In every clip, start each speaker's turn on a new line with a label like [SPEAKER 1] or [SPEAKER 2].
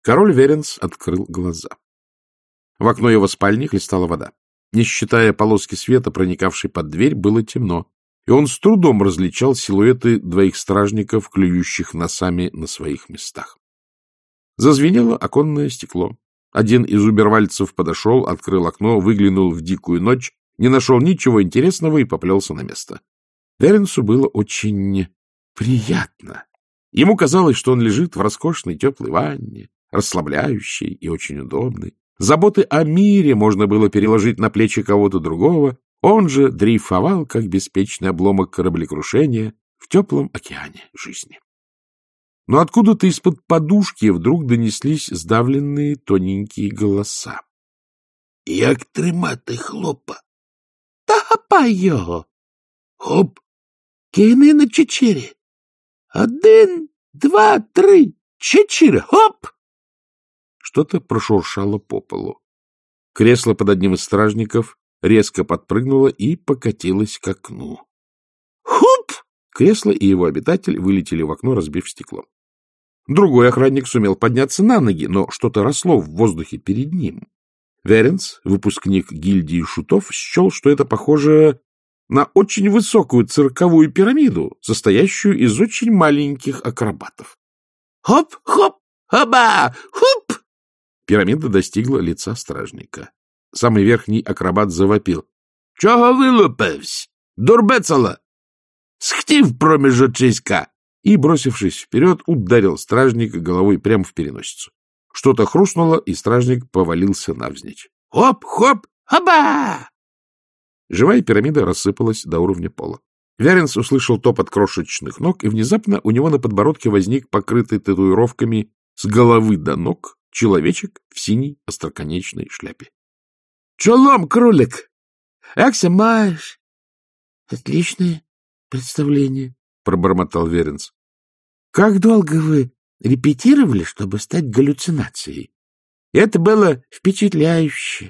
[SPEAKER 1] Король Веренс открыл глаза. В окно его спальни хлестала вода. Не считая полоски света, проникавшей под дверь, было темно, и он с трудом различал силуэты двоих стражников, клюющих носами на своих местах. Зазвенело оконное стекло. Один из убервальцев подошел, открыл окно, выглянул в дикую ночь, не нашел ничего интересного и поплелся на место. Веренсу было очень приятно. Ему казалось, что он лежит в роскошной теплой ванне, расслабляющей и очень удобной. Заботы о мире можно было переложить на плечи кого-то другого, он же дрейфовал, как беспечный обломок кораблекрушения в теплом океане жизни. Но откуда-то из-под подушки вдруг донеслись сдавленные тоненькие голоса.
[SPEAKER 2] — Як тримати хлопа?
[SPEAKER 3] — Та хапай його.
[SPEAKER 2] — Хоп!
[SPEAKER 3] — Кини на 4. 1, 2, 3, 4. Хоп!
[SPEAKER 1] Что-то прошуршало по полу. Кресло под одним из стражников резко подпрыгнуло и покатилось к окну.
[SPEAKER 3] Хуп!
[SPEAKER 1] Кресло и его обитатель вылетели в окно, разбив стекло. Другой охранник сумел подняться на ноги, но что-то росло в воздухе перед ним. Веренс, выпускник гильдии шутов, счел, что это похоже на очень высокую цирковую пирамиду, состоящую из очень маленьких акробатов.
[SPEAKER 3] Хоп, хоп, хоба, хуп!
[SPEAKER 1] Пирамида достигла лица стражника. Самый верхний акробат завопил.
[SPEAKER 2] — Чого вилупивсь? Дурбецала! Схтів проміж очиська!
[SPEAKER 1] И, бросившись вперед, ударил стражника головой прямо в переносицу. Что-то хрустнуло, и стражник повалился навзничь.
[SPEAKER 2] Хоп, хоп, хоба!
[SPEAKER 1] Живая пирамида рассыпалась до уровня пола. Веренс услышал топот крошечных ног, и внезапно у него на подбородке возник покрытый татуировками с головы до ног человечек в синей остроконечной шляпе.
[SPEAKER 3] — Чолом, кролик! Экся маешь? — Отличное представление, — пробормотал Веренс. — Как долго вы репетировали, чтобы стать галлюцинацией? Это было впечатляюще.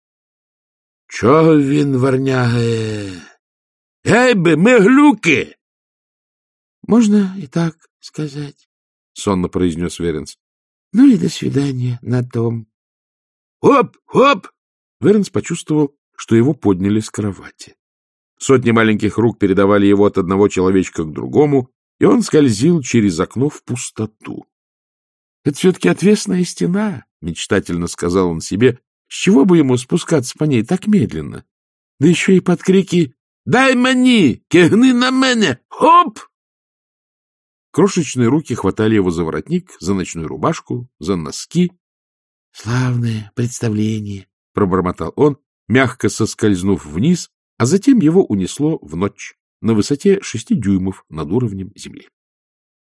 [SPEAKER 2] — Чого він варнягає? Гей би, ми глюки!
[SPEAKER 3] — Можно и так сказать,
[SPEAKER 1] — сонно произнес Веренс.
[SPEAKER 3] — Ну и до свидания на том.
[SPEAKER 2] Хоп, хоп!
[SPEAKER 1] Веренс почувствовал, что его подняли с кровати. Сотни маленьких рук передавали его от одного человечка к другому, и он скользил через окно в пустоту. — Это все-таки отвесная стена, — мечтательно сказал он себе. С чего бы ему спускаться по ней так медленно? Да еще и под крики
[SPEAKER 2] «Дай мені! Кигни на мене! Хоп!»
[SPEAKER 1] Крошечные руки хватали его за воротник, за ночную рубашку, за носки.
[SPEAKER 3] — Славное представление,
[SPEAKER 1] — пробормотал он, мягко соскользнув вниз, а затем его унесло в ночь на высоте 6 дюймов над уровнем земли.